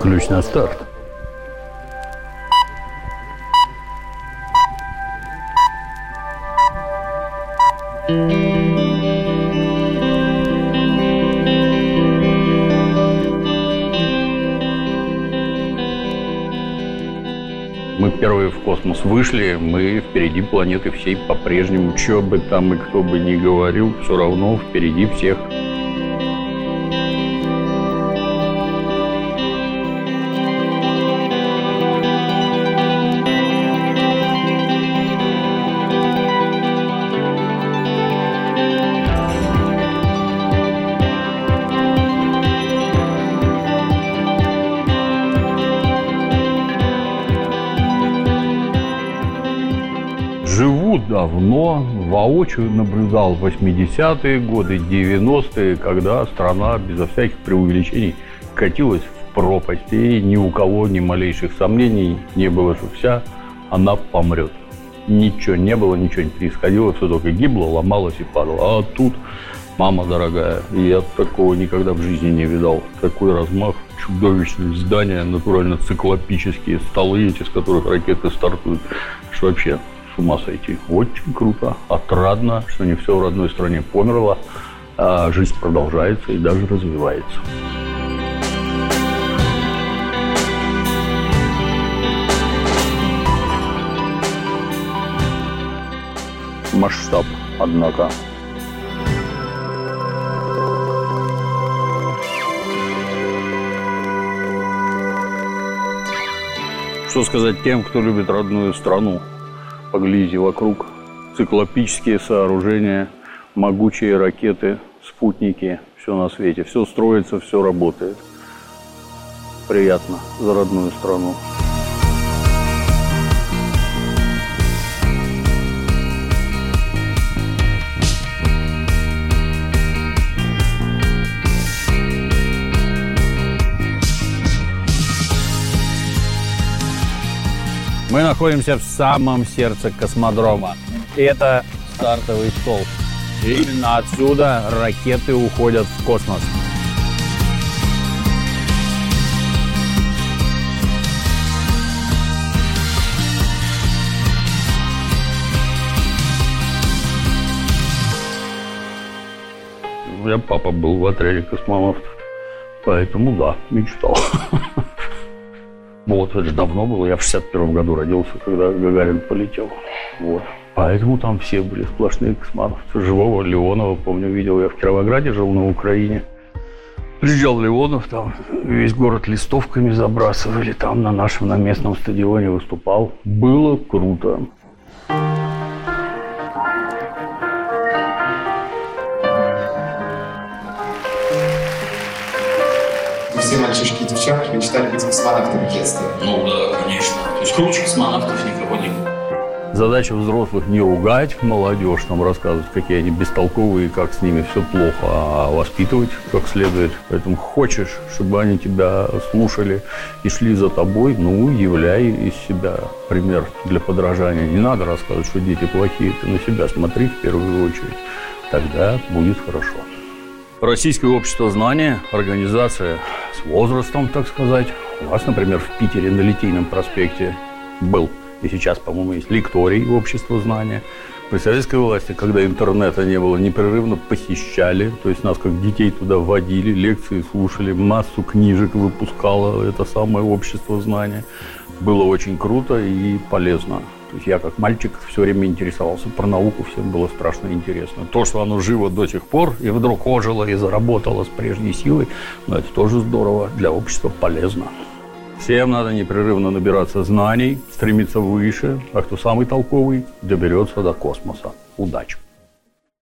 Ключ на старт. Мы первые в космос вышли, мы впереди планеты всей по-прежнему. Что бы там и кто бы ни говорил, все равно впереди всех. Живу давно, воочию наблюдал 80-е годы, 90-е, когда страна безо всяких преувеличений катилась в пропасть. И ни у кого ни малейших сомнений не было, что вся она помрет. Ничего не было, ничего не происходило, все только гибло, ломалось и падало. А тут, мама дорогая, я такого никогда в жизни не видал. Такой размах, чудовищные здания, натурально циклопические столы, из которых ракеты стартуют. Что вообще? С ума сойти. Очень круто, отрадно, что не все в родной стране померло, а жизнь продолжается и даже развивается. Масштаб, однако. Что сказать тем, кто любит родную страну? Поглядите вокруг. Циклопические сооружения, могучие ракеты, спутники, все на свете. Все строится, все работает. Приятно за родную страну. Мы находимся в самом сердце космодрома. И это стартовый столб. И именно отсюда ракеты уходят в космос. У меня папа был в отряде космонавтов, поэтому да, мечтал. Вот, это давно было, я в 61-м году родился, когда Гагарин полетел. Вот. Поэтому там все были сплошные космонавты. Живого Леонова, помню, видел, я в Кировограде жил на Украине. Приезжал Леонов, там весь город листовками забрасывали, там на местном стадионе выступал. Было круто. Все мальчишки и девчонки мечтали быть космонавтами в детстве. Ну да, конечно. То есть круче космонавтов никого не было. Задача взрослых не ругать молодежь, там рассказывать, какие они бестолковые, как с ними все плохо, а воспитывать как следует. Поэтому хочешь, чтобы они тебя слушали и шли за тобой, ну, являй из себя пример для подражания. Не надо рассказывать, что дети плохие, ты на себя смотри в первую очередь, тогда будет хорошо. Российское общество знания, организация с возрастом, так сказать. У нас, например, в Питере на Литейном проспекте был, и сейчас, по-моему, есть лекторий общества знания. При советской власти, когда интернета не было, непрерывно посещали, то есть нас как детей туда водили, лекции слушали, массу книжек выпускало это самое общество знания. Было очень круто и полезно. То есть я как мальчик все время интересовался про науку, всем было страшно интересно. То, что оно живо до сих пор и вдруг ожило и заработало с прежней силой, это тоже здорово, для общества полезно. Всем надо непрерывно набираться знаний, стремиться выше, а кто самый толковый, доберется до космоса. Удачи!